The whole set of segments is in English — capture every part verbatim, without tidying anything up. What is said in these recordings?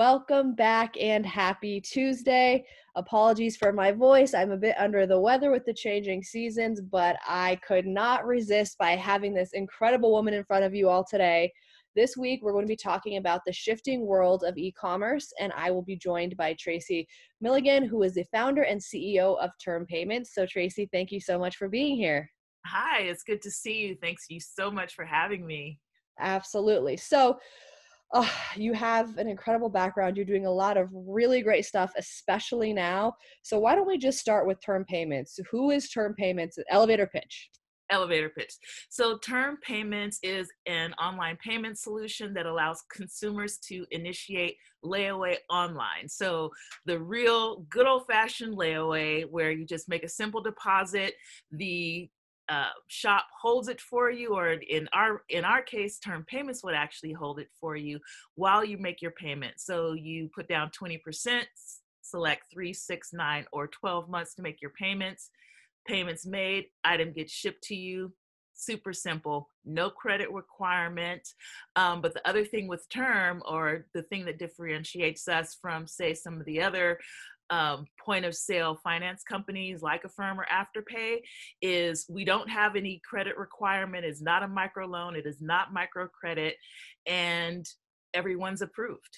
welcome back and happy Tuesday. Apologies for my voice. I'm a bit under the weather with the changing seasons, but I could not resist by having this incredible woman in front of you all today. This week, we're going to be talking about the shifting world of e-commerce, and I will be joined by Tracy Milligan, who is the founder and C E O of Term Payments. So Tracy, thank you so much for being here. Hi, it's good to see you. Thanks you so much for having me. Absolutely. So uh, you have an incredible background. You're doing a lot of really great stuff, especially now. So why don't we just start with Term Payments? Who is Term Payments? Elevator pitch. Elevator pitch. So Term Payments is an online payment solution that allows consumers to initiate layaway online. So the real good old-fashioned layaway where you just make a simple deposit, the uh, shop holds it for you, or in our in our case, Term Payments would actually hold it for you while you make your payment. So you put down twenty percent, select three, six, nine, or twelve months to make your payments. Payments made, item gets shipped to you. Super simple, no credit requirement. Um, but the other thing with Term, or the thing that differentiates us from, say, some of the other um, point of sale finance companies like Affirm or Afterpay, is we don't have any credit requirement. It's not a microloan. It is not microcredit, and everyone's approved.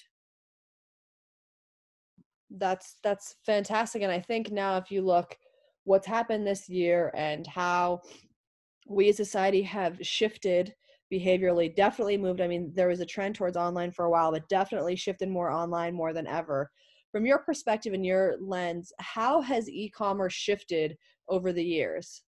That's that's fantastic. And I think now if you look what's happened this year and how we as society have shifted behaviorally, definitely moved. I mean, there was a trend towards online for a while, but definitely shifted more online more than ever. From your perspective and your lens, how has e-commerce shifted over the years?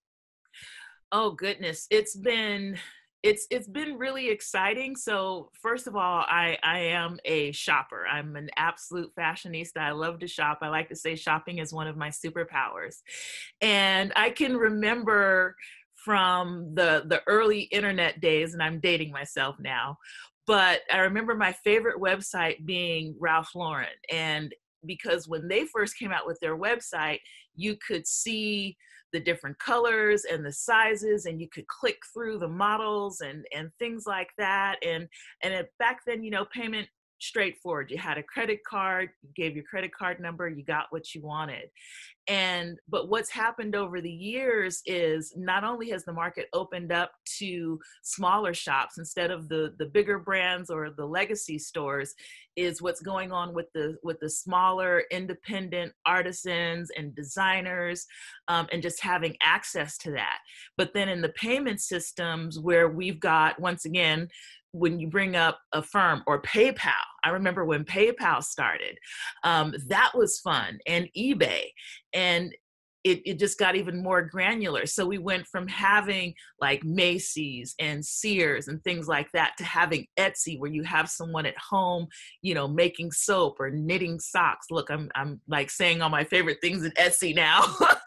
Oh goodness, it's been it's it's been really exciting. So first of all, I I am a shopper. I'm an absolute fashionista. I love to shop. I like to say shopping is one of my superpowers. And I can remember from the the early internet days, and I'm dating myself now, but I remember my favorite website being Ralph Lauren. And because when they first came out with their website, you could see the different colors and the sizes, and you could click through the models and and things like that. And and it, back then, you know, payment straightforward. You had a credit card, you gave your credit card number, you got what you wanted. And but what's happened over the years is not only has the market opened up to smaller shops instead of the the bigger brands or the legacy stores, is what's going on with the with the smaller independent artisans and designers, um, and just having access to that. But then in the payment systems where we've got, once again, when you bring up Affirm or PayPal, I remember when PayPal started, um, that was fun, and eBay, and it, it just got even more granular. So we went from having like Macy's and Sears and things like that to having Etsy, where you have someone at home, you know, making soap or knitting socks. Look, I'm I'm like saying all my favorite things in Etsy now,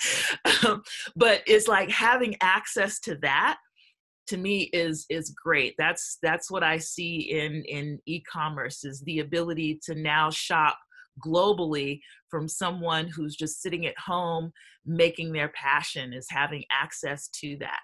um, but it's like having access to that, to me, is is great. That's that's what I see in in e-commerce, is the ability to now shop globally from someone who's just sitting at home making their passion, is having access to that.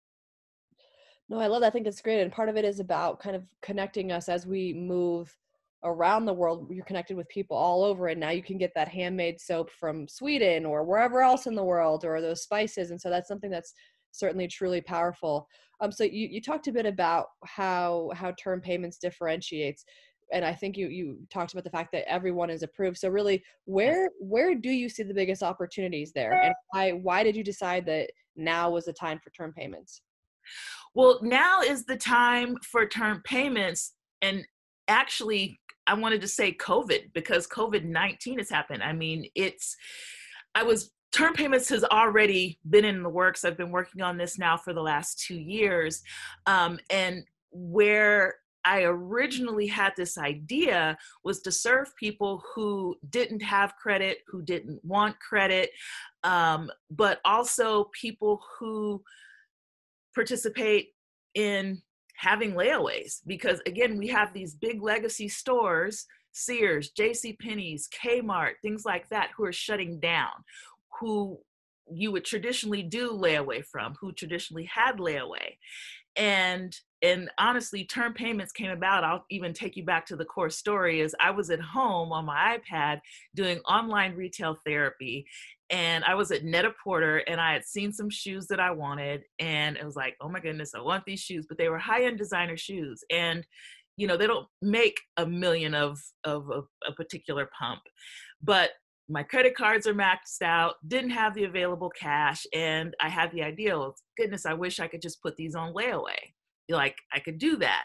No, I love that. I think it's great. And part of it is about kind of connecting us as we move around the world. You're connected with people all over, and now you can get that handmade soap from Sweden or wherever else in the world, or those spices. And so that's something that's certainly truly powerful. Um, so you, you talked a bit about how how Term Payments differentiates. And I think you you talked about the fact that everyone is approved. So really, Yes. where where do you see the biggest opportunities there? And why why did you decide that now was the time for Term Payments? Well, now is the time for Term Payments. And actually, I wanted to say COVID, because COVID nineteen has happened. I mean, it's, I was, Term Payments has already been in the works. I've been working on this now for the last two years. Um, and where I originally had this idea was to serve people who didn't have credit, who didn't want credit, um, but also people who participate in having layaways. Because again, we have these big legacy stores, Sears, JCPenney's, Kmart, things like that, who are shutting down, who you would traditionally do layaway from, who traditionally had layaway. And and honestly, term payments came about. I'll even take you back to the core story is I was at home on my iPad doing online retail therapy. And I was at Net-a-Porter and I had seen some shoes that I wanted. And it was like, oh my goodness, I want these shoes, but they were high-end designer shoes. And, you know, they don't make a million of, of, of a particular pump, but my credit cards are maxed out, didn't have the available cash. And I had the idea, oh, goodness, I wish I could just put these on layaway. Like I could do that.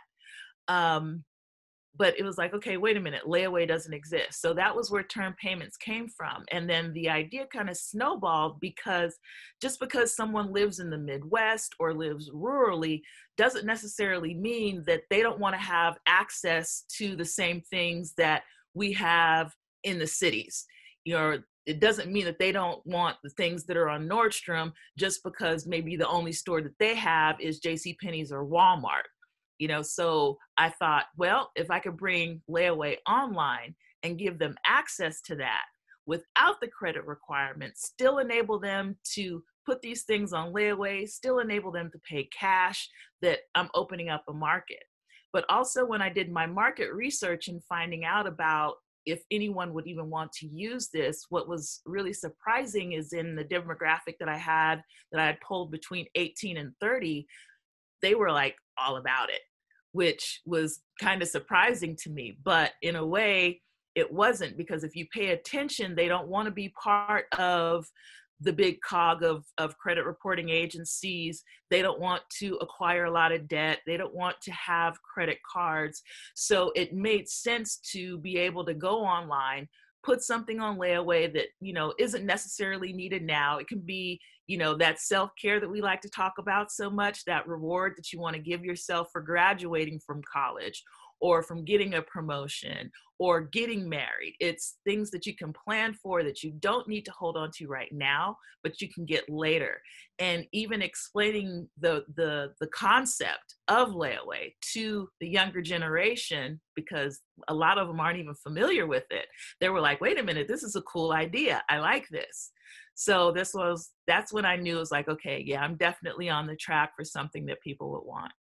Um, but it was like, okay, wait a minute, layaway doesn't exist. So that was where term payments came from. And then the idea kind of snowballed because just because someone lives in the Midwest or lives rurally doesn't necessarily mean that they don't want to have access to the same things that we have in the cities. You know, it doesn't mean that they don't want the things that are on Nordstrom just because maybe the only store that they have is JCPenney's or Walmart. You know, so I thought, well, if I could bring layaway online and give them access to that without the credit requirements, still enable them to put these things on layaway, still enable them to pay cash, that I'm opening up a market. But also when I did my market research and finding out about if anyone would even want to use this, what was really surprising is in the demographic that I had, that I had polled between eighteen and thirty, they were like all about it, which was kind of surprising to me. But in a way, it wasn't, because if you pay attention, they don't want to be part of the big cog of, of credit reporting agencies. They don't want to acquire a lot of debt. They don't want to have credit cards. So it made sense to be able to go online, put something on layaway that, you know, isn't necessarily needed now. It can be, you know, that self-care that we like to talk about so much, that reward that you want to give yourself for graduating from college or from getting a promotion or getting married. It's things that you can plan for that you don't need to hold on to right now, but you can get later. And even explaining the, the, the concept of layaway to the younger generation, because a lot of them aren't even familiar with it. They were like, wait a minute, this is a cool idea. I like this. So this was, that's when I knew it was like, okay, yeah, I'm definitely on the track for something that people would want.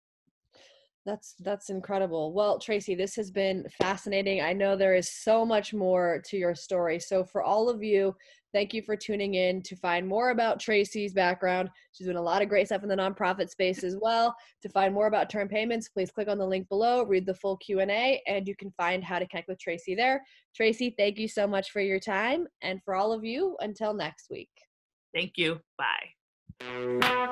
That's that's incredible. Well, Tracy, this has been fascinating. I know there is so much more to your story. So for all of you, thank you for tuning in to find more about Tracy's background. She's doing a lot of great stuff in the nonprofit space as well. To find more about term payments, please click on the link below, read the full Q and A, and you can find how to connect with Tracy there. Tracy, thank you so much for your time. And for all of you, until next week. Thank you. Bye.